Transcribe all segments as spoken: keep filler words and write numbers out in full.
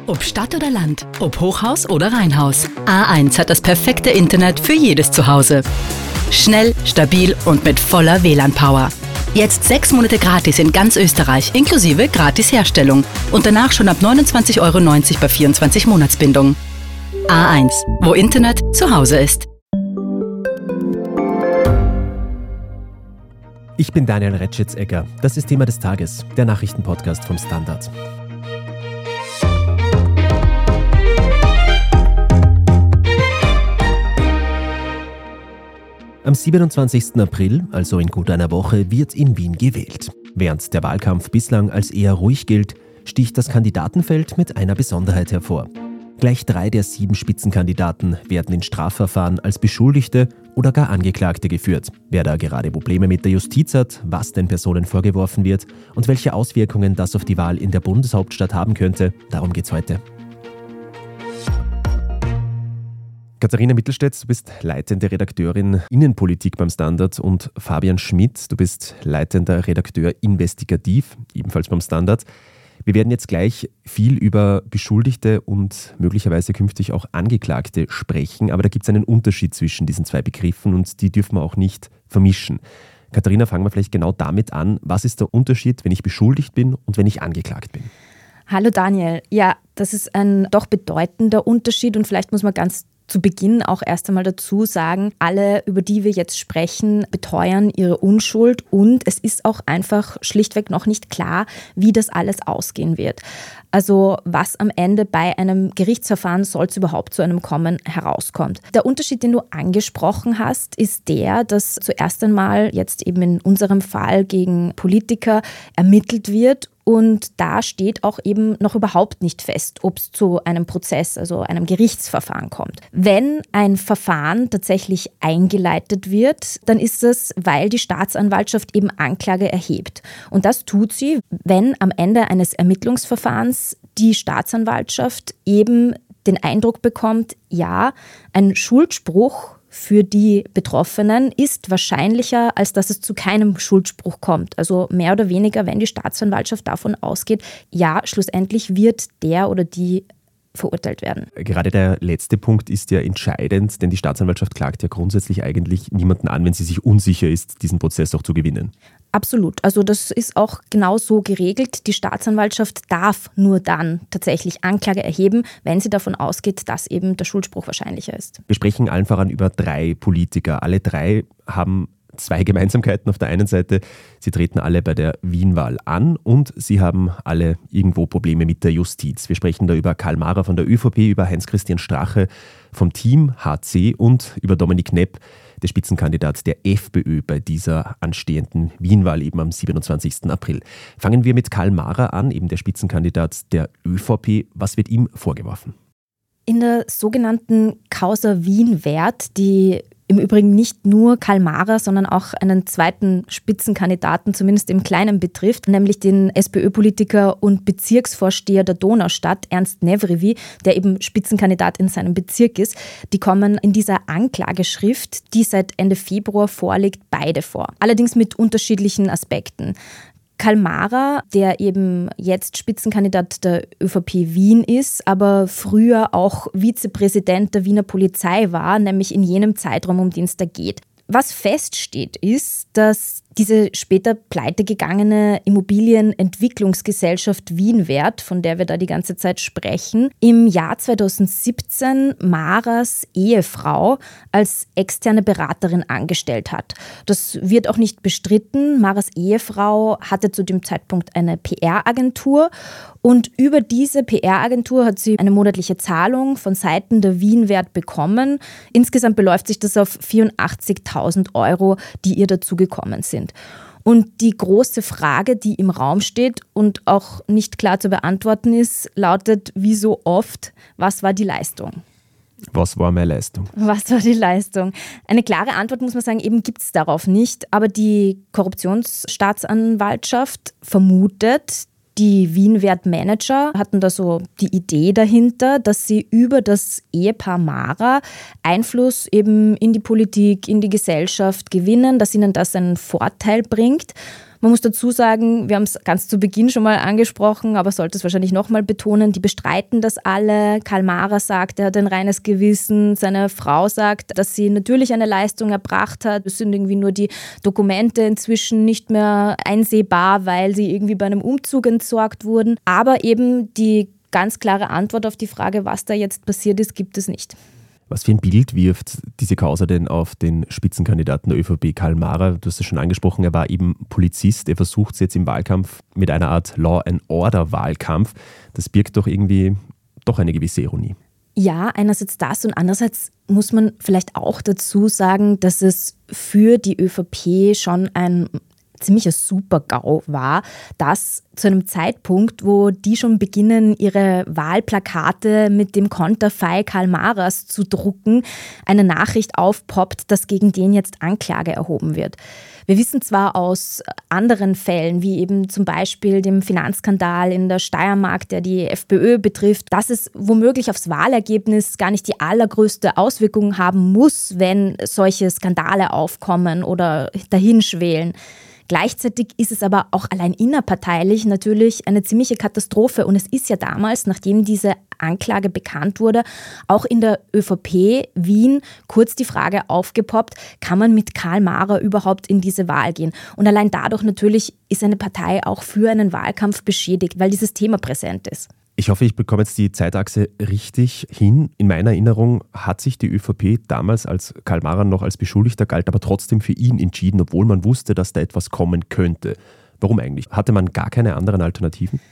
Ob Stadt oder Land, ob Hochhaus oder Reihenhaus. A eins hat das perfekte Internet für jedes Zuhause. Schnell, stabil und mit voller W L A N-Power. Jetzt sechs Monate gratis in ganz Österreich, inklusive Gratis-Herstellung. Und danach schon ab neunundzwanzig Euro neunzig bei vierundzwanzig Monatsbindung. A eins, wo Internet zu Hause ist. Ich bin Daniel Retschitz-Egger. Das ist Thema des Tages, der Nachrichtenpodcast vom Standard. Am siebenundzwanzigsten April, also in gut einer Woche, wird in Wien gewählt. Während der Wahlkampf bislang als eher ruhig gilt, sticht das Kandidatenfeld mit einer Besonderheit hervor. Gleich drei der sieben Spitzenkandidaten werden in Strafverfahren als Beschuldigte oder gar Angeklagte geführt. Wer da gerade Probleme mit der Justiz hat, was den Personen vorgeworfen wird und welche Auswirkungen das auf die Wahl in der Bundeshauptstadt haben könnte, darum geht's heute. Katharina Mittelstädt, du bist leitende Redakteurin Innenpolitik beim Standard, und Fabian Schmidt, du bist leitender Redakteur Investigativ, ebenfalls beim Standard. Wir werden jetzt gleich viel über Beschuldigte und möglicherweise künftig auch Angeklagte sprechen, aber da gibt es einen Unterschied zwischen diesen zwei Begriffen und die dürfen wir auch nicht vermischen. Katharina, fangen wir vielleicht genau damit an. Was ist der Unterschied, wenn ich beschuldigt bin und wenn ich angeklagt bin? Hallo Daniel. Ja, das ist ein doch bedeutender Unterschied und vielleicht muss man ganz zu Beginn auch erst einmal dazu sagen, alle, über die wir jetzt sprechen, beteuern ihre Unschuld und es ist auch einfach schlichtweg noch nicht klar, wie das alles ausgehen wird. Also was am Ende bei einem Gerichtsverfahren, soll es überhaupt zu einem kommen, herauskommt. Der Unterschied, den du angesprochen hast, ist der, dass zuerst einmal jetzt eben in unserem Fall gegen Politiker ermittelt wird. Und da steht auch eben noch überhaupt nicht fest, ob es zu einem Prozess, also einem Gerichtsverfahren kommt. Wenn ein Verfahren tatsächlich eingeleitet wird, dann ist es, weil die Staatsanwaltschaft eben Anklage erhebt. Und das tut sie, wenn am Ende eines Ermittlungsverfahrens die Staatsanwaltschaft eben den Eindruck bekommt, ja, ein Schuldspruch für die Betroffenen ist wahrscheinlicher, als dass es zu keinem Schuldspruch kommt. Also mehr oder weniger, wenn die Staatsanwaltschaft davon ausgeht, ja, schlussendlich wird der oder die verurteilt werden. Gerade der letzte Punkt ist ja entscheidend, denn die Staatsanwaltschaft klagt ja grundsätzlich eigentlich niemanden an, wenn sie sich unsicher ist, diesen Prozess auch zu gewinnen. Absolut. Also das ist auch genau so geregelt. Die Staatsanwaltschaft darf nur dann tatsächlich Anklage erheben, wenn sie davon ausgeht, dass eben der Schuldspruch wahrscheinlicher ist. Wir sprechen allen voran über drei Politiker. Alle drei haben zwei Gemeinsamkeiten. Auf der einen Seite, sie treten alle bei der Wien-Wahl an und sie haben alle irgendwo Probleme mit der Justiz. Wir sprechen da über Karl Mahrer von der ÖVP, über Heinz-Christian Strache vom Team H C und über Dominik Knepp, der Spitzenkandidat der FPÖ bei dieser anstehenden Wien-Wahl eben am siebenundzwanzigsten April. Fangen wir mit Karl Mahrer an, eben der Spitzenkandidat der ÖVP. Was wird ihm vorgeworfen? In der sogenannten Causa Wien-Wert, die im Übrigen nicht nur Karl Mahrer, sondern auch einen zweiten Spitzenkandidaten, zumindest im Kleinen, betrifft, nämlich den SPÖ-Politiker und Bezirksvorsteher der Donaustadt, Ernst Nevrivi, der eben Spitzenkandidat in seinem Bezirk ist. Die kommen in dieser Anklageschrift, die seit Ende Februar vorliegt, beide vor. Allerdings mit unterschiedlichen Aspekten. Karl Mahrer, der eben jetzt Spitzenkandidat der ÖVP Wien ist, aber früher auch Vizepräsident der Wiener Polizei war, nämlich in jenem Zeitraum, um den es da geht. Was feststeht, ist, dass diese später pleitegegangene Immobilienentwicklungsgesellschaft Wien-Wert, von der wir da die ganze Zeit sprechen, im Jahr zweitausendsiebzehn Mahrers Ehefrau als externe Beraterin angestellt hat. Das wird auch nicht bestritten. Mahrers Ehefrau hatte zu dem Zeitpunkt eine P R-Agentur und über diese P R-Agentur hat sie eine monatliche Zahlung von Seiten der Wien-Wert bekommen. Insgesamt beläuft sich das auf vierundachtzigtausend Euro, die ihr dazugekommen sind. Und die große Frage, die im Raum steht und auch nicht klar zu beantworten ist, lautet wie so oft, was war die Leistung? Was war meine Leistung? Was war die Leistung? Eine klare Antwort, muss man sagen, eben gibt es darauf nicht. Aber die Korruptionsstaatsanwaltschaft vermutet, die Wien-Wert-Manager hatten da so die Idee dahinter, dass sie über das Ehepaar Mahrer Einfluss eben in die Politik, in die Gesellschaft gewinnen, dass ihnen das einen Vorteil bringt. Man muss dazu sagen, wir haben es ganz zu Beginn schon mal angesprochen, aber sollte es wahrscheinlich nochmal betonen, die bestreiten das alle. Karl Maurer sagt, er hat ein reines Gewissen. Seine Frau sagt, dass sie natürlich eine Leistung erbracht hat. Es sind irgendwie nur die Dokumente inzwischen nicht mehr einsehbar, weil sie irgendwie bei einem Umzug entsorgt wurden. Aber eben die ganz klare Antwort auf die Frage, was da jetzt passiert ist, gibt es nicht. Was für ein Bild wirft diese Causa denn auf den Spitzenkandidaten der ÖVP, Karl Maurer? Du hast es schon angesprochen, er war eben Polizist. Er versucht es jetzt im Wahlkampf mit einer Art Law-and-Order-Wahlkampf. Das birgt doch irgendwie doch eine gewisse Ironie. Ja, einerseits das und andererseits muss man vielleicht auch dazu sagen, dass es für die ÖVP schon ein ziemlicher Super-GAU war, dass zu einem Zeitpunkt, wo die schon beginnen, ihre Wahlplakate mit dem Konterfei Karl Maurers zu drucken, eine Nachricht aufpoppt, dass gegen den jetzt Anklage erhoben wird. Wir wissen zwar aus anderen Fällen, wie eben zum Beispiel dem Finanzskandal in der Steiermark, der die FPÖ betrifft, dass es womöglich aufs Wahlergebnis gar nicht die allergrößte Auswirkung haben muss, wenn solche Skandale aufkommen oder dahinschwelen. Gleichzeitig ist es aber auch allein innerparteilich natürlich eine ziemliche Katastrophe. Und es ist ja damals, nachdem diese Anklage bekannt wurde, auch in der ÖVP Wien kurz die Frage aufgepoppt, kann man mit Karl Maurer überhaupt in diese Wahl gehen? Und allein dadurch natürlich ist eine Partei auch für einen Wahlkampf beschädigt, weil dieses Thema präsent ist. Ich hoffe, ich bekomme jetzt die Zeitachse richtig hin. In meiner Erinnerung hat sich die ÖVP damals, als Karl Maurer noch als Beschuldigter galt, aber trotzdem für ihn entschieden, obwohl man wusste, dass da etwas kommen könnte. Warum eigentlich? Hatte man gar keine anderen Alternativen?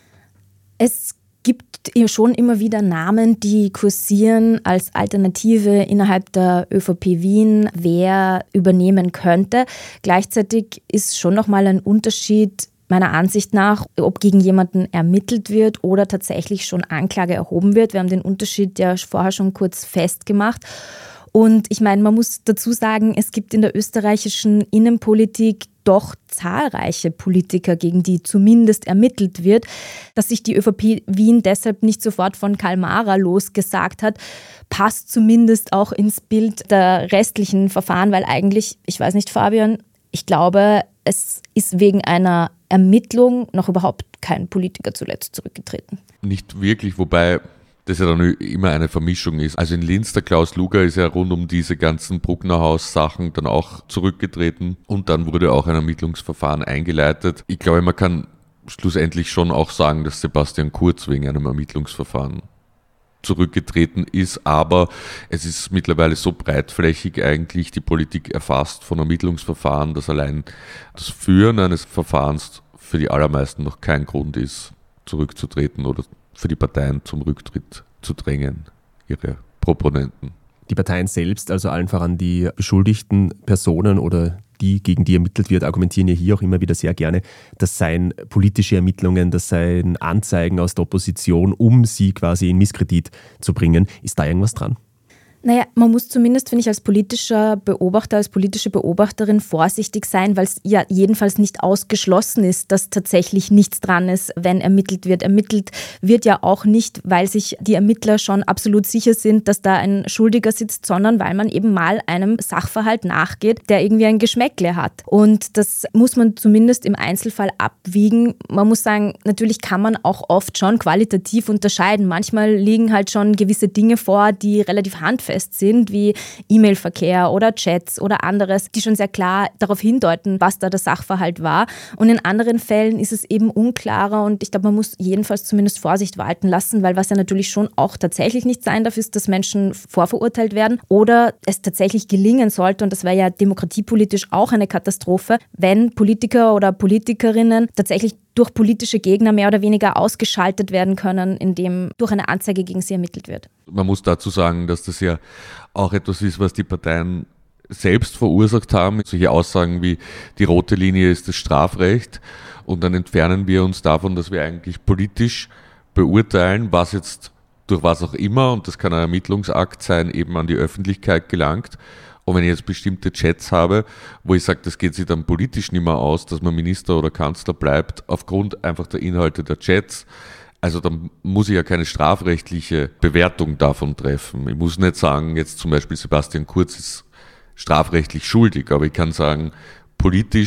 Es gibt schon immer wieder Namen, die kursieren als Alternative innerhalb der ÖVP Wien, wer übernehmen könnte. Gleichzeitig ist schon nochmal ein Unterschied, meiner Ansicht nach, ob gegen jemanden ermittelt wird oder tatsächlich schon Anklage erhoben wird. Wir haben den Unterschied ja vorher schon kurz festgemacht. Und ich meine, man muss dazu sagen, es gibt in der österreichischen Innenpolitik doch zahlreiche Politiker, gegen die zumindest ermittelt wird. Dass sich die ÖVP Wien deshalb nicht sofort von Karl Maurer losgesagt hat, passt zumindest auch ins Bild der restlichen Verfahren, weil eigentlich, ich weiß nicht, Fabian, ich glaube, es ist wegen einer Ermittlung noch überhaupt kein Politiker zuletzt zurückgetreten. Nicht wirklich, wobei das ja dann immer eine Vermischung ist. Also in Linz, der Klaus Luger ist ja rund um diese ganzen Brucknerhaus-Sachen dann auch zurückgetreten und dann wurde auch ein Ermittlungsverfahren eingeleitet. Ich glaube, man kann schlussendlich schon auch sagen, dass Sebastian Kurz wegen einem Ermittlungsverfahren zurückgetreten ist, aber es ist mittlerweile so breitflächig eigentlich die Politik erfasst von Ermittlungsverfahren, dass allein das Führen eines Verfahrens für die allermeisten noch kein Grund ist, zurückzutreten oder für die Parteien zum Rücktritt zu drängen, ihre Proponenten. Die Parteien selbst, also allen voran die beschuldigten Personen oder die, gegen die ermittelt wird, argumentieren ja hier auch immer wieder sehr gerne, das seien politische Ermittlungen, das seien Anzeigen aus der Opposition, um sie quasi in Misskredit zu bringen. Ist da irgendwas dran? Naja, man muss zumindest, finde ich, als politischer Beobachter, als politische Beobachterin vorsichtig sein, weil es ja jedenfalls nicht ausgeschlossen ist, dass tatsächlich nichts dran ist, wenn ermittelt wird. Ermittelt wird ja auch nicht, weil sich die Ermittler schon absolut sicher sind, dass da ein Schuldiger sitzt, sondern weil man eben mal einem Sachverhalt nachgeht, der irgendwie ein Geschmäckle hat. Und das muss man zumindest im Einzelfall abwiegen. Man muss sagen, natürlich kann man auch oft schon qualitativ unterscheiden. Manchmal liegen halt schon gewisse Dinge vor, die relativ handfest sind, wie E-Mail-Verkehr oder Chats oder anderes, die schon sehr klar darauf hindeuten, was da der Sachverhalt war. Und in anderen Fällen ist es eben unklarer und ich glaube, man muss jedenfalls zumindest Vorsicht walten lassen, weil was ja natürlich schon auch tatsächlich nicht sein darf, ist, dass Menschen vorverurteilt werden oder es tatsächlich gelingen sollte, und das wäre ja demokratiepolitisch auch eine Katastrophe, wenn Politiker oder Politikerinnen tatsächlich durch politische Gegner mehr oder weniger ausgeschaltet werden können, indem durch eine Anzeige gegen sie ermittelt wird. Man muss dazu sagen, dass das ja auch etwas ist, was die Parteien selbst verursacht haben. Solche Aussagen wie die rote Linie ist das Strafrecht und dann entfernen wir uns davon, dass wir eigentlich politisch beurteilen, was jetzt durch was auch immer, und das kann ein Ermittlungsakt sein, eben an die Öffentlichkeit gelangt. Und wenn ich jetzt bestimmte Chats habe, wo ich sage, das geht sich dann politisch nicht mehr aus, dass man Minister oder Kanzler bleibt, aufgrund einfach der Inhalte der Chats, also dann muss ich ja keine strafrechtliche Bewertung davon treffen. Ich muss nicht sagen, jetzt zum Beispiel Sebastian Kurz ist strafrechtlich schuldig, aber ich kann sagen, politisch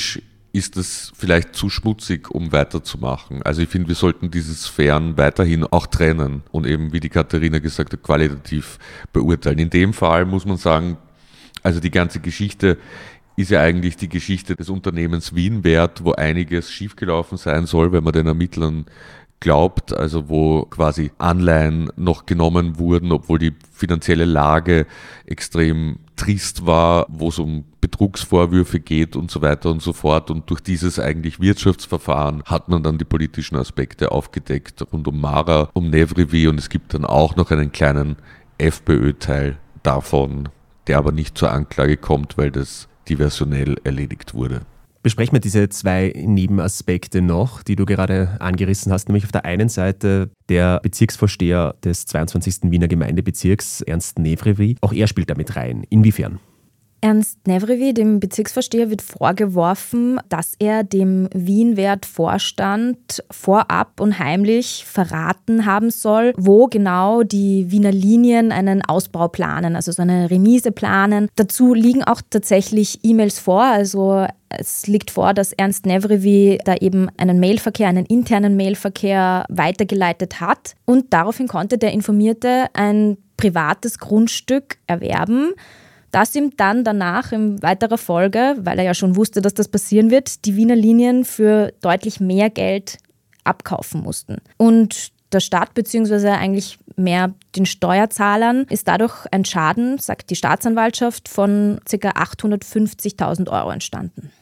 ist es vielleicht zu schmutzig, um weiterzumachen. Also ich finde, wir sollten diese Sphären weiterhin auch trennen und eben, wie die Katharina gesagt hat, qualitativ beurteilen. In dem Fall muss man sagen, also die ganze Geschichte ist ja eigentlich die Geschichte des Unternehmens Wienwert, wo einiges schiefgelaufen sein soll, wenn man den Ermittlern glaubt, also wo quasi Anleihen noch genommen wurden, obwohl die finanzielle Lage extrem trist war, wo es um Betrugsvorwürfe geht und so weiter und so fort. Und durch dieses eigentlich Wirtschaftsverfahren hat man dann die politischen Aspekte aufgedeckt rund um Mara, um Nevrivi, und es gibt dann auch noch einen kleinen FPÖ-Teil davon, der aber nicht zur Anklage kommt, weil das diversionell erledigt wurde. Besprechen wir diese zwei Nebenaspekte noch, die du gerade angerissen hast, nämlich auf der einen Seite der Bezirksvorsteher des zweiundzwanzigsten Wiener Gemeindebezirks, Ernst Nevrivi. Auch er spielt damit rein. Inwiefern? Ernst Nevrivi, dem Bezirksvorsteher, wird vorgeworfen, dass er dem Wienwert-Vorstand vorab und heimlich verraten haben soll, wo genau die Wiener Linien einen Ausbau planen, also so eine Remise planen. Dazu liegen auch tatsächlich E-Mails vor, also es liegt vor, dass Ernst Nevrivi da eben einen Mailverkehr, einen internen Mailverkehr weitergeleitet hat, und daraufhin konnte der Informierte ein privates Grundstück erwerben, das ihm dann danach in weiterer Folge, weil er ja schon wusste, dass das passieren wird, die Wiener Linien für deutlich mehr Geld abkaufen mussten. Und der Stadt bzw. eigentlich mehr den Steuerzahlern ist dadurch ein Schaden, sagt die Staatsanwaltschaft, von ca. achthundertfünfzigtausend Euro entstanden.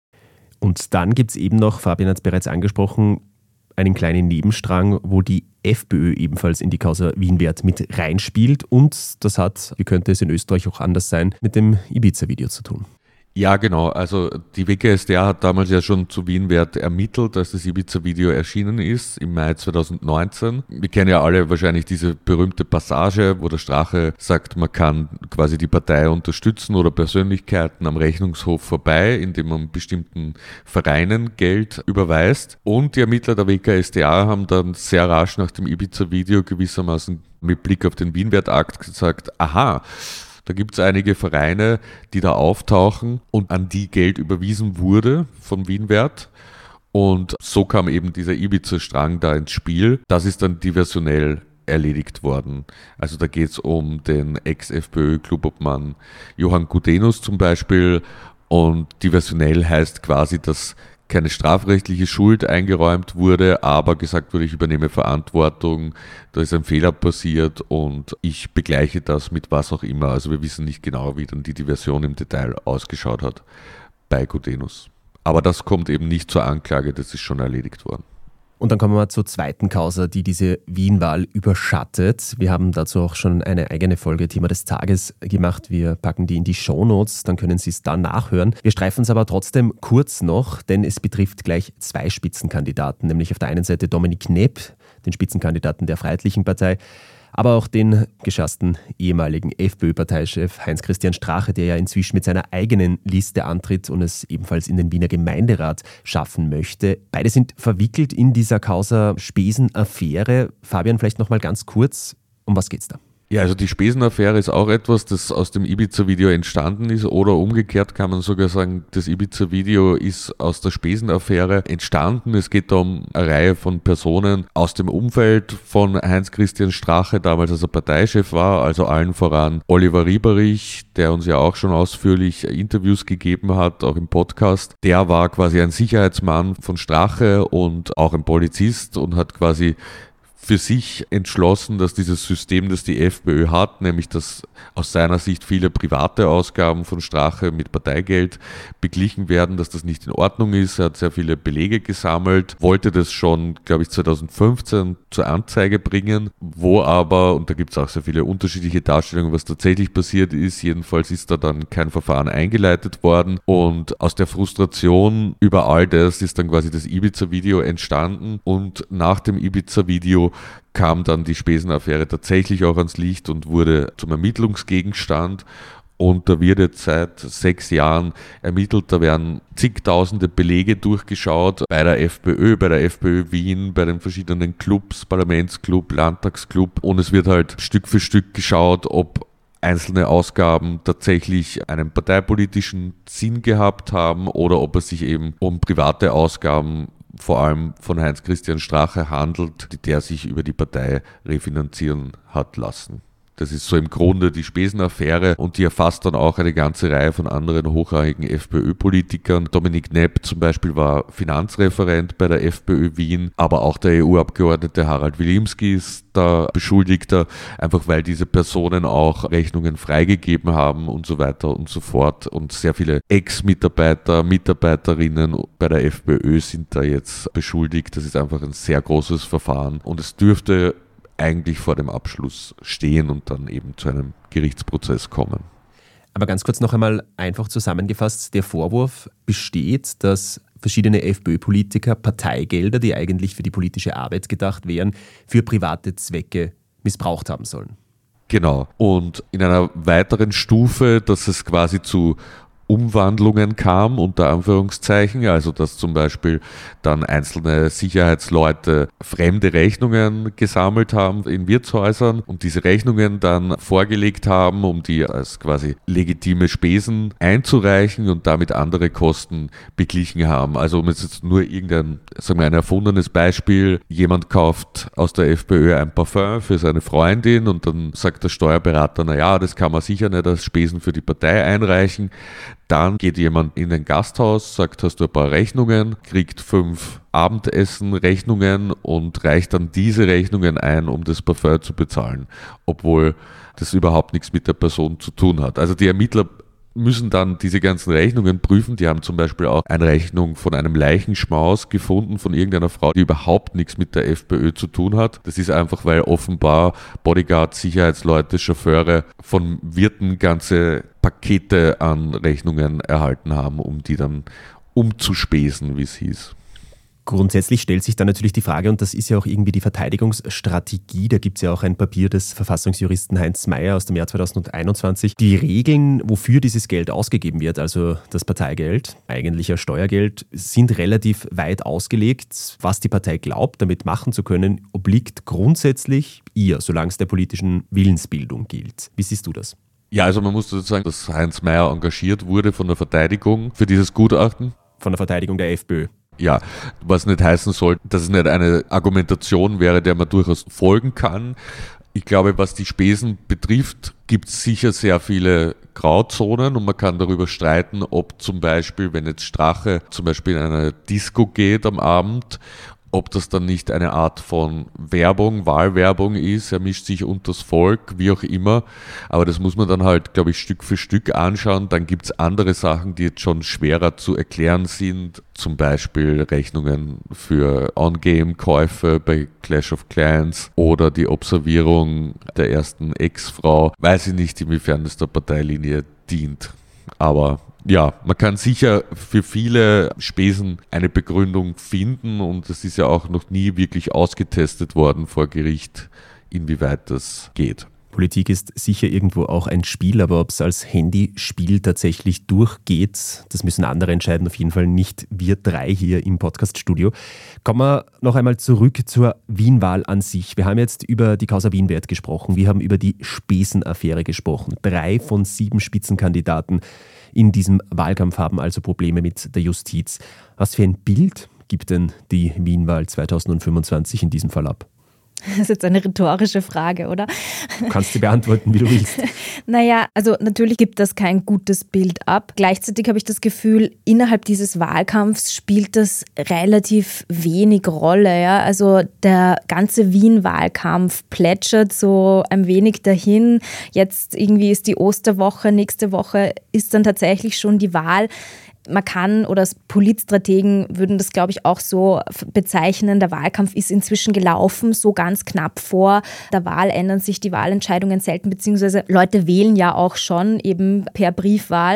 Und dann gibt es eben noch, Fabian hat es bereits angesprochen, einen kleinen Nebenstrang, wo die FPÖ ebenfalls in die Causa Wienwert mit reinspielt. Und das hat, wie könnte es in Österreich auch anders sein, mit dem Ibiza-Video zu tun. Ja, genau. Also die W K S d A hat damals ja schon zu Wienwert ermittelt, als das Ibiza-Video erschienen ist, im Mai zweitausendneunzehn. Wir kennen ja alle wahrscheinlich diese berühmte Passage, wo der Strache sagt, man kann quasi die Partei unterstützen oder Persönlichkeiten am Rechnungshof vorbei, indem man bestimmten Vereinen Geld überweist. Und die Ermittler der W K S d A haben dann sehr rasch nach dem Ibiza-Video gewissermaßen mit Blick auf den Wienwert-Akt gesagt, aha, da gibt es einige Vereine, die da auftauchen und an die Geld überwiesen wurde von Wienwert. Und so kam eben dieser Ibiza-Strang da ins Spiel. Das ist dann diversionell erledigt worden. Also da geht es um den Ex-FPÖ-Klubobmann Johann Gudenus zum Beispiel. Und diversionell heißt quasi, dass keine strafrechtliche Schuld eingeräumt wurde, aber gesagt wurde, ich übernehme Verantwortung, da ist ein Fehler passiert und ich begleiche das mit was auch immer. Also wir wissen nicht genau, wie dann die Diversion im Detail ausgeschaut hat bei Gudenus. Aber das kommt eben nicht zur Anklage, das ist schon erledigt worden. Und dann kommen wir zur zweiten Causa, die diese Wien-Wahl überschattet. Wir haben dazu auch schon eine eigene Folge Thema des Tages gemacht. Wir packen die in die Shownotes, dann können Sie es da nachhören. Wir streifen es aber trotzdem kurz noch, denn es betrifft gleich zwei Spitzenkandidaten, nämlich auf der einen Seite Dominik Knepp, den Spitzenkandidaten der Freiheitlichen Partei, aber auch den geschassten ehemaligen FPÖ-Parteichef Heinz-Christian Strache, der ja inzwischen mit seiner eigenen Liste antritt und es ebenfalls in den Wiener Gemeinderat schaffen möchte. Beide sind verwickelt in dieser Causa Spesen-Affäre. Fabian, vielleicht noch mal ganz kurz, um was geht's da? Ja, also die Spesen-Affäre ist auch etwas, das aus dem Ibiza-Video entstanden ist, oder umgekehrt kann man sogar sagen, das Ibiza-Video ist aus der Spesen-Affäre entstanden. Es geht da um eine Reihe von Personen aus dem Umfeld von Heinz-Christian Strache, damals als er Parteichef war, also allen voran Oliver Rieberich, der uns ja auch schon ausführlich Interviews gegeben hat, auch im Podcast. Der war quasi ein Sicherheitsmann von Strache und auch ein Polizist und hat quasi für sich entschlossen, dass dieses System, das die FPÖ hat, nämlich dass aus seiner Sicht viele private Ausgaben von Strache mit Parteigeld beglichen werden, dass das nicht in Ordnung ist. Er hat sehr viele Belege gesammelt, wollte das schon, glaube ich, zweitausendfünfzehn zur Anzeige bringen, wo aber, und da gibt es auch sehr viele unterschiedliche Darstellungen, was tatsächlich passiert ist, jedenfalls ist da dann kein Verfahren eingeleitet worden und aus der Frustration über all das ist dann quasi das Ibiza-Video entstanden und nach dem Ibiza-Video kam dann die Spesen-Affäre tatsächlich auch ans Licht und wurde zum Ermittlungsgegenstand. Und da wird jetzt seit sechs Jahren ermittelt, da werden zigtausende Belege durchgeschaut bei der FPÖ, bei der FPÖ Wien, bei den verschiedenen Clubs, Parlamentsclub, Landtagsclub. Und es wird halt Stück für Stück geschaut, ob einzelne Ausgaben tatsächlich einen parteipolitischen Sinn gehabt haben oder ob es sich eben um private Ausgaben vor allem von Heinz-Christian Strache handelt, der sich über die Partei refinanzieren hat lassen. Das ist so im Grunde die Spesen-Affäre und die erfasst dann auch eine ganze Reihe von anderen hochrangigen FPÖ-Politikern. Dominik Knepp zum Beispiel war Finanzreferent bei der FPÖ Wien, aber auch der E U-Abgeordnete Harald Wilimski ist da Beschuldigter, einfach weil diese Personen auch Rechnungen freigegeben haben und so weiter und so fort. Und sehr viele Ex-Mitarbeiter, Mitarbeiterinnen bei der FPÖ sind da jetzt beschuldigt. Das ist einfach ein sehr großes Verfahren und es dürfte eigentlich vor dem Abschluss stehen und dann eben zu einem Gerichtsprozess kommen. Aber ganz kurz noch einmal einfach zusammengefasst, der Vorwurf besteht, dass verschiedene FPÖ-Politiker Parteigelder, die eigentlich für die politische Arbeit gedacht wären, für private Zwecke missbraucht haben sollen. Genau. Und in einer weiteren Stufe, dass es quasi zu Umwandlungen kam, unter Anführungszeichen, also dass zum Beispiel dann einzelne Sicherheitsleute fremde Rechnungen gesammelt haben in Wirtshäusern und diese Rechnungen dann vorgelegt haben, um die als quasi legitime Spesen einzureichen und damit andere Kosten beglichen haben. Also um jetzt nur irgendein, sagen wir ein erfundenes Beispiel, jemand kauft aus der FPÖ ein Parfum für seine Freundin und dann sagt der Steuerberater, naja, das kann man sicher nicht als Spesen für die Partei einreichen. Dann geht jemand in ein Gasthaus, sagt, hast du ein paar Rechnungen, kriegt fünf Abendessen-Rechnungen und reicht dann diese Rechnungen ein, um das Parfum zu bezahlen, obwohl das überhaupt nichts mit der Person zu tun hat. Also die Ermittler müssen dann diese ganzen Rechnungen prüfen. Die haben zum Beispiel auch eine Rechnung von einem Leichenschmaus gefunden von irgendeiner Frau, die überhaupt nichts mit der FPÖ zu tun hat. Das ist einfach, weil offenbar Bodyguards, Sicherheitsleute, Chauffeure von Wirten ganze Pakete an Rechnungen erhalten haben, um die dann umzuspesen, wie es hieß. Grundsätzlich stellt sich dann natürlich die Frage, und das ist ja auch irgendwie die Verteidigungsstrategie, da gibt es ja auch ein Papier des Verfassungsjuristen Heinz Mayer aus dem Jahr zweitausendeinundzwanzig, die Regeln, wofür dieses Geld ausgegeben wird, also das Parteigeld, eigentlich ja Steuergeld, sind relativ weit ausgelegt. Was die Partei glaubt, damit machen zu können, obliegt grundsätzlich ihr, solange es der politischen Willensbildung gilt. Wie siehst du das? Ja, also man muss dazu sagen, dass Heinz Mayer engagiert wurde von der Verteidigung für dieses Gutachten. Von der Verteidigung der FPÖ. Ja, was nicht heißen soll, dass es nicht eine Argumentation wäre, der man durchaus folgen kann. Ich glaube, was die Spesen betrifft, gibt es sicher sehr viele Grauzonen und man kann darüber streiten, ob zum Beispiel, wenn jetzt Strache zum Beispiel in eine Disco geht am Abend, ob das dann nicht eine Art von Werbung, Wahlwerbung ist, er mischt sich unters Volk, wie auch immer. Aber das muss man dann halt, glaube ich, Stück für Stück anschauen. Dann gibt es andere Sachen, die jetzt schon schwerer zu erklären sind. Zum Beispiel Rechnungen für On-Game-Käufe bei Clash of Clans oder die Observierung der ersten Ex-Frau. Weiß ich nicht, inwiefern das der Parteilinie dient. Aber ja, man kann sicher für viele Spesen eine Begründung finden und es ist ja auch noch nie wirklich ausgetestet worden vor Gericht, inwieweit das geht. Politik ist sicher irgendwo auch ein Spiel, aber ob es als Handyspiel tatsächlich durchgeht, das müssen andere entscheiden, auf jeden Fall nicht wir drei hier im Podcast-Studio. Kommen wir noch einmal zurück zur Wien-Wahl an sich. Wir haben jetzt über die Causa Wienwert gesprochen, wir haben über die Spesen-Affäre gesprochen. Drei von sieben Spitzenkandidaten in diesem Wahlkampf haben also Probleme mit der Justiz. Was für ein Bild gibt denn die Wien-Wahl zweitausendfünfundzwanzig in diesem Fall ab? Das ist jetzt eine rhetorische Frage, oder? Du kannst sie beantworten, wie du willst. Naja, also natürlich gibt das kein gutes Bild ab. Gleichzeitig habe ich das Gefühl, innerhalb dieses Wahlkampfs spielt das relativ wenig Rolle. Ja? Also der ganze Wien-Wahlkampf plätschert so ein wenig dahin. Jetzt irgendwie ist die Osterwoche, nächste Woche ist dann tatsächlich schon die Wahl. Man kann, oder Politstrategen würden das, glaube ich, auch so bezeichnen, der Wahlkampf ist inzwischen gelaufen, so ganz knapp vor der Wahl ändern sich die Wahlentscheidungen selten, beziehungsweise Leute wählen ja auch schon eben per Briefwahl.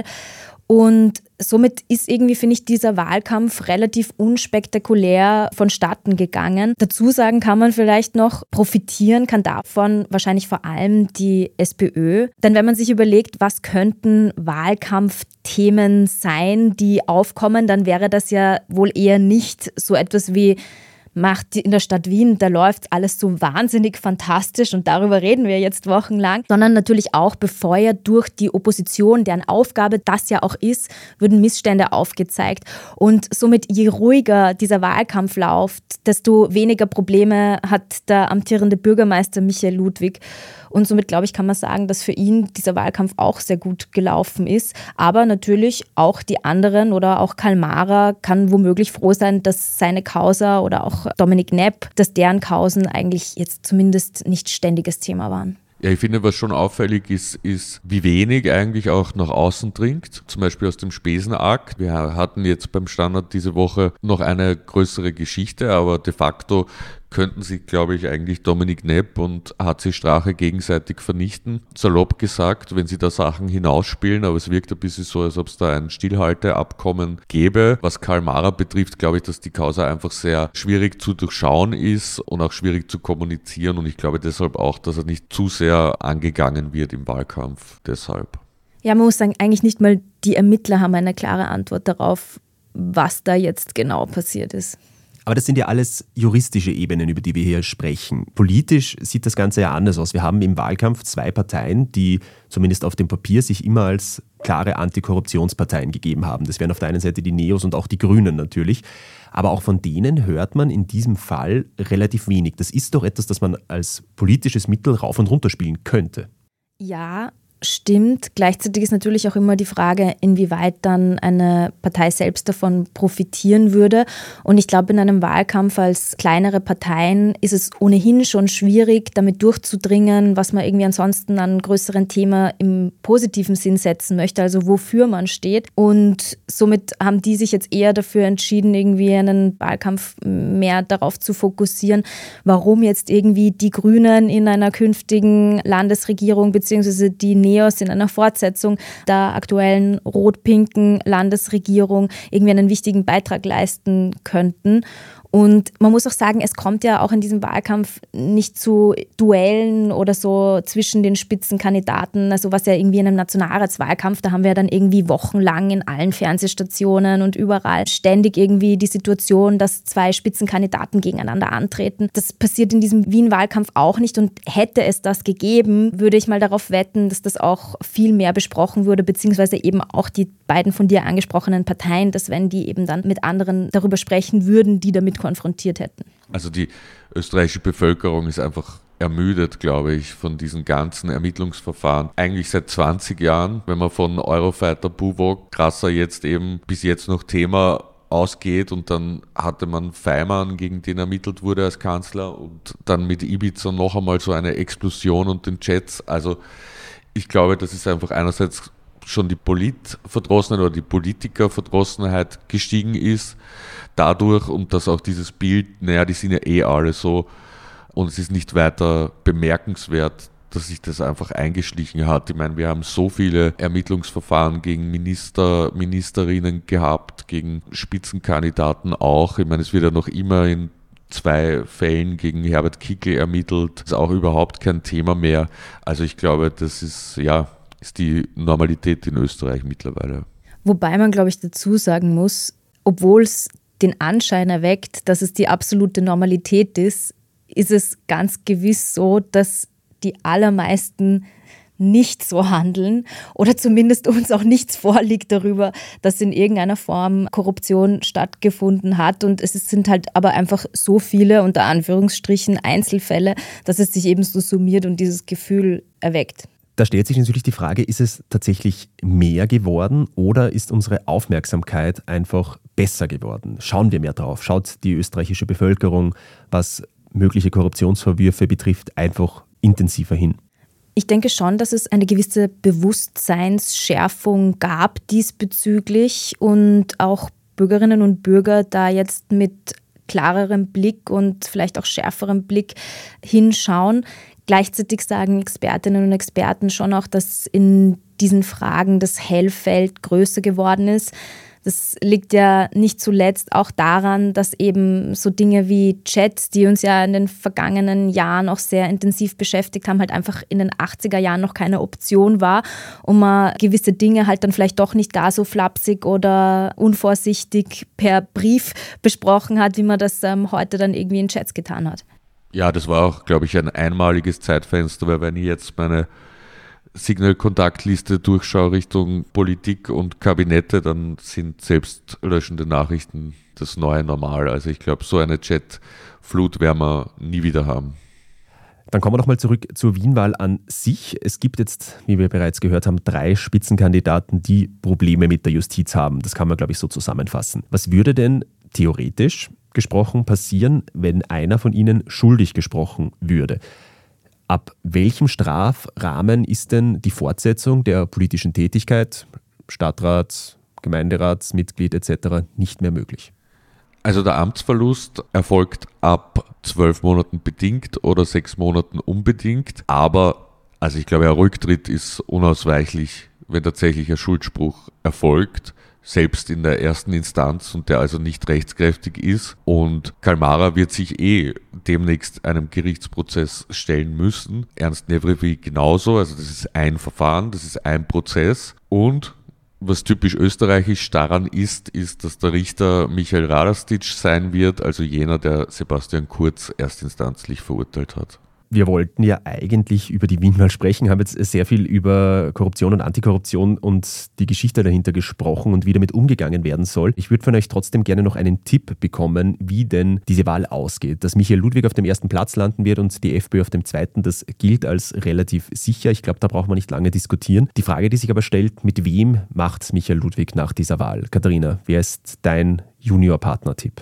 Und somit ist irgendwie, finde ich, dieser Wahlkampf relativ unspektakulär vonstatten gegangen. Dazu sagen kann man vielleicht noch, profitieren kann davon wahrscheinlich vor allem die SPÖ. Denn wenn man sich überlegt, was könnten Wahlkampfthemen sein, die aufkommen, dann wäre das ja wohl eher nicht so etwas wie macht in der Stadt Wien, da läuft alles so wahnsinnig fantastisch und darüber reden wir jetzt wochenlang, sondern natürlich auch befeuert durch die Opposition, deren Aufgabe das ja auch ist, würden Missstände aufgezeigt. Und somit, je ruhiger dieser Wahlkampf läuft, desto weniger Probleme hat der amtierende Bürgermeister Michael Ludwig. Und somit, glaube ich, kann man sagen, dass für ihn dieser Wahlkampf auch sehr gut gelaufen ist. Aber natürlich auch die anderen oder auch Karl Maurer kann womöglich froh sein, dass seine Causa oder auch Dominik Knepp, dass deren Causen eigentlich jetzt zumindest nicht ständiges Thema waren. Ja, ich finde, was schon auffällig ist, ist, wie wenig eigentlich auch nach außen dringt. Zum Beispiel aus dem Spesenakt. Wir hatten jetzt beim Standard diese Woche noch eine größere Geschichte, aber de facto könnten sich, glaube ich, eigentlich Dominik Knepp und H C Strache gegenseitig vernichten. Salopp gesagt, wenn sie da Sachen hinausspielen, aber es wirkt ein bisschen so, als ob es da ein Stillhalteabkommen gäbe. Was Karl Maurer betrifft, glaube ich, dass die Causa einfach sehr schwierig zu durchschauen ist und auch schwierig zu kommunizieren, und ich glaube deshalb auch, dass er nicht zu sehr angegangen wird im Wahlkampf. Deshalb. Ja, man muss sagen, eigentlich nicht mal die Ermittler haben eine klare Antwort darauf, was da jetzt genau passiert ist. Aber das sind ja alles juristische Ebenen, über die wir hier sprechen. Politisch sieht das Ganze ja anders aus. Wir haben im Wahlkampf zwei Parteien, die zumindest auf dem Papier sich immer als klare Antikorruptionsparteien gegeben haben. Das wären auf der einen Seite die Neos und auch die Grünen natürlich. Aber auch von denen hört man in diesem Fall relativ wenig. Das ist doch etwas, das man als politisches Mittel rauf und runter spielen könnte. Ja, stimmt. Gleichzeitig ist natürlich auch immer die Frage, inwieweit dann eine Partei selbst davon profitieren würde. Und ich glaube, in einem Wahlkampf als kleinere Parteien ist es ohnehin schon schwierig, damit durchzudringen, was man irgendwie ansonsten an größeren Themen im positiven Sinn setzen möchte, also wofür man steht. Und somit haben die sich jetzt eher dafür entschieden, irgendwie einen Wahlkampf mehr darauf zu fokussieren, warum jetzt irgendwie die Grünen in einer künftigen Landesregierung beziehungsweise die Neos in einer Fortsetzung der aktuellen rot-pinken Landesregierung irgendwie einen wichtigen Beitrag leisten könnten. Und man muss auch sagen, es kommt ja auch in diesem Wahlkampf nicht zu Duellen oder so zwischen den Spitzenkandidaten, also was ja irgendwie in einem Nationalratswahlkampf, da haben wir ja dann irgendwie wochenlang in allen Fernsehstationen und überall ständig irgendwie die Situation, dass zwei Spitzenkandidaten gegeneinander antreten. Das passiert in diesem Wien-Wahlkampf auch nicht, und hätte es das gegeben, würde ich mal darauf wetten, dass das auch viel mehr besprochen würde, beziehungsweise eben auch die beiden von dir angesprochenen Parteien, dass wenn die eben dann mit anderen darüber sprechen würden, die damit konfrontiert hätten. Also die österreichische Bevölkerung ist einfach ermüdet, glaube ich, von diesen ganzen Ermittlungsverfahren. Eigentlich seit zwanzig Jahren, wenn man von Eurofighter, Buwok, Krasser jetzt eben bis jetzt noch Thema ausgeht, und dann hatte man Feimann, gegen den ermittelt wurde als Kanzler, und dann mit Ibiza noch einmal so eine Explosion und den Jets. Also ich glaube, das ist einfach einerseits schon die Politverdrossenheit oder die Politikerverdrossenheit gestiegen ist dadurch, und dass auch dieses Bild, naja, die sind ja eh alle so, und es ist nicht weiter bemerkenswert, dass sich das einfach eingeschlichen hat. Ich meine, wir haben so viele Ermittlungsverfahren gegen Minister, Ministerinnen gehabt, gegen Spitzenkandidaten auch. Ich meine, es wird ja noch immer in zwei Fällen gegen Herbert Kickl ermittelt. Das ist auch überhaupt kein Thema mehr. Also ich glaube, das ist, ja, ist die Normalität in Österreich mittlerweile. Wobei man, glaube ich, dazu sagen muss, obwohl es den Anschein erweckt, dass es die absolute Normalität ist, ist es ganz gewiss so, dass die allermeisten nicht so handeln oder zumindest uns auch nichts vorliegt darüber, dass in irgendeiner Form Korruption stattgefunden hat. Und es sind halt aber einfach so viele, unter Anführungsstrichen, Einzelfälle, dass es sich eben so summiert und dieses Gefühl erweckt. Da stellt sich natürlich die Frage, ist es tatsächlich mehr geworden oder ist unsere Aufmerksamkeit einfach besser geworden? Schauen wir mehr drauf? Schaut die österreichische Bevölkerung, was mögliche Korruptionsvorwürfe betrifft, einfach intensiver hin? Ich denke schon, dass es eine gewisse Bewusstseinsschärfung gab diesbezüglich und auch Bürgerinnen und Bürger da jetzt mit klarerem Blick und vielleicht auch schärferem Blick hinschauen. Gleichzeitig sagen Expertinnen und Experten schon auch, dass in diesen Fragen das Hellfeld größer geworden ist. Das liegt ja nicht zuletzt auch daran, dass eben so Dinge wie Chats, die uns ja in den vergangenen Jahren auch sehr intensiv beschäftigt haben, halt einfach in den achtziger Jahren noch keine Option war und man gewisse Dinge halt dann vielleicht doch nicht gar so flapsig oder unvorsichtig per Brief besprochen hat, wie man das ähm, heute dann irgendwie in Chats getan hat. Ja, das war auch, glaube ich, ein einmaliges Zeitfenster, weil wenn ich jetzt meine Signal-Kontaktliste durchschaue Richtung Politik und Kabinette, dann sind selbstlöschende Nachrichten das neue Normal. Also ich glaube, so eine Chatflut werden wir nie wieder haben. Dann kommen wir nochmal zurück zur Wien-Wahl an sich. Es gibt jetzt, wie wir bereits gehört haben, drei Spitzenkandidaten, die Probleme mit der Justiz haben. Das kann man, glaube ich, so zusammenfassen. Was würde denn theoretisch gesprochen passieren, wenn einer von ihnen schuldig gesprochen würde? Ab welchem Strafrahmen ist denn die Fortsetzung der politischen Tätigkeit, Stadtrat, Gemeinderatsmitglied et cetera, nicht mehr möglich? Also der Amtsverlust erfolgt ab zwölf Monaten bedingt oder sechs Monaten unbedingt. Aber, also ich glaube, ein Rücktritt ist unausweichlich, wenn tatsächlich ein Schuldspruch erfolgt, selbst in der ersten Instanz und der also nicht rechtskräftig ist. Und Kalmara wird sich eh demnächst einem Gerichtsprozess stellen müssen. Ernst Nevrivi genauso, also das ist ein Verfahren, das ist ein Prozess. Und was typisch österreichisch daran ist, ist, dass der Richter Michael Radastitsch sein wird, also jener, der Sebastian Kurz erstinstanzlich verurteilt hat. Wir wollten ja eigentlich über die Wien-Wahl sprechen, haben jetzt sehr viel über Korruption und Antikorruption und die Geschichte dahinter gesprochen und wie damit umgegangen werden soll. Ich würde von euch trotzdem gerne noch einen Tipp bekommen, wie denn diese Wahl ausgeht. Dass Michael Ludwig auf dem ersten Platz landen wird und die FPÖ auf dem zweiten, das gilt als relativ sicher. Ich glaube, da braucht man nicht lange diskutieren. Die Frage, die sich aber stellt, mit wem macht Michael Ludwig nach dieser Wahl? Katharina, wer ist dein Junior-Partner-Tipp?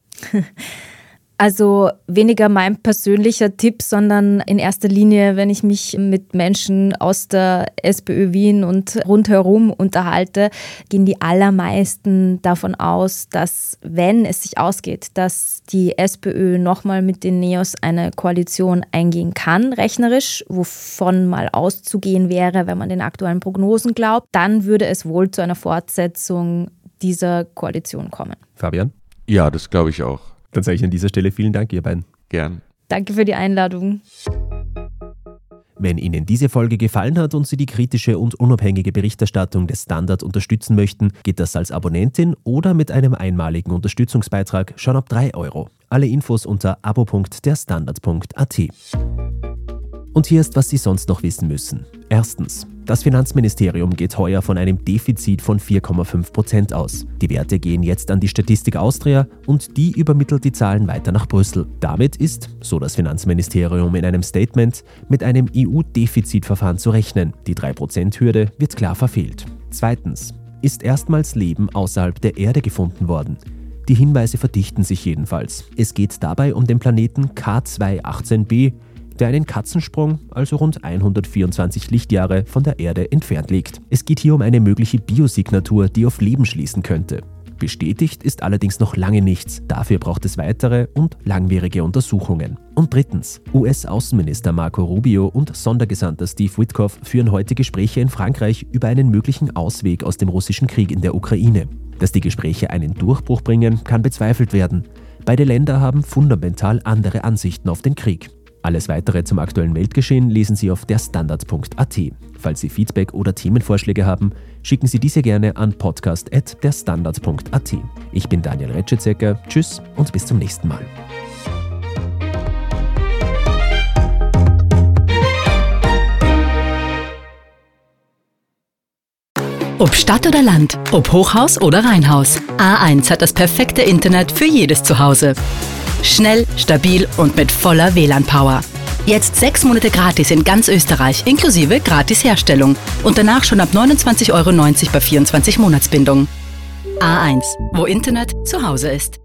Also weniger mein persönlicher Tipp, sondern in erster Linie, wenn ich mich mit Menschen aus der SPÖ Wien und rundherum unterhalte, gehen die allermeisten davon aus, dass, wenn es sich ausgeht, dass die SPÖ nochmal mit den Neos eine Koalition eingehen kann, rechnerisch, wovon mal auszugehen wäre, wenn man den aktuellen Prognosen glaubt, dann würde es wohl zu einer Fortsetzung dieser Koalition kommen. Fabian? Ja, das glaube ich auch. Dann sage ich an dieser Stelle vielen Dank, ihr beiden. Gern. Danke für die Einladung. Wenn Ihnen diese Folge gefallen hat und Sie die kritische und unabhängige Berichterstattung des Standard unterstützen möchten, geht das als Abonnentin oder mit einem einmaligen Unterstützungsbeitrag schon ab drei Euro. Alle Infos unter abo punkt der standard punkt a t. Und hier ist, was Sie sonst noch wissen müssen. Erstens. Das Finanzministerium geht heuer von einem Defizit von vier Komma fünf Prozent aus. Die Werte gehen jetzt an die Statistik Austria und die übermittelt die Zahlen weiter nach Brüssel. Damit ist, so das Finanzministerium in einem Statement, mit einem E U-Defizitverfahren zu rechnen. Die drei Prozent Hürde wird klar verfehlt. Zweitens. Ist erstmals Leben außerhalb der Erde gefunden worden. Die Hinweise verdichten sich jedenfalls. Es geht dabei um den Planeten K zwei achtzehn b, der einen Katzensprung, also rund hundertvierundzwanzig Lichtjahre, von der Erde entfernt liegt. Es geht hier um eine mögliche Biosignatur, die auf Leben schließen könnte. Bestätigt ist allerdings noch lange nichts. Dafür braucht es weitere und langwierige Untersuchungen. Und drittens. U S-Außenminister Marco Rubio und Sondergesandter Steve Witkoff führen heute Gespräche in Frankreich über einen möglichen Ausweg aus dem russischen Krieg in der Ukraine. Dass die Gespräche einen Durchbruch bringen, kann bezweifelt werden. Beide Länder haben fundamental andere Ansichten auf den Krieg. Alles Weitere zum aktuellen Weltgeschehen lesen Sie auf der standard punkt a t. Falls Sie Feedback oder Themenvorschläge haben, schicken Sie diese gerne an podcast at der standard punkt a t. Ich bin Daniel Retschitzecker, tschüss und bis zum nächsten Mal. Ob Stadt oder Land, ob Hochhaus oder Reihenhaus, A eins hat das perfekte Internet für jedes Zuhause. Schnell, stabil und mit voller W L A N-Power. Jetzt sechs Monate gratis in ganz Österreich, inklusive Gratis-Herstellung. Und danach schon ab neunundzwanzig Euro neunzig bei vierundzwanzig Monatsbindung. A eins, wo Internet zu Hause ist.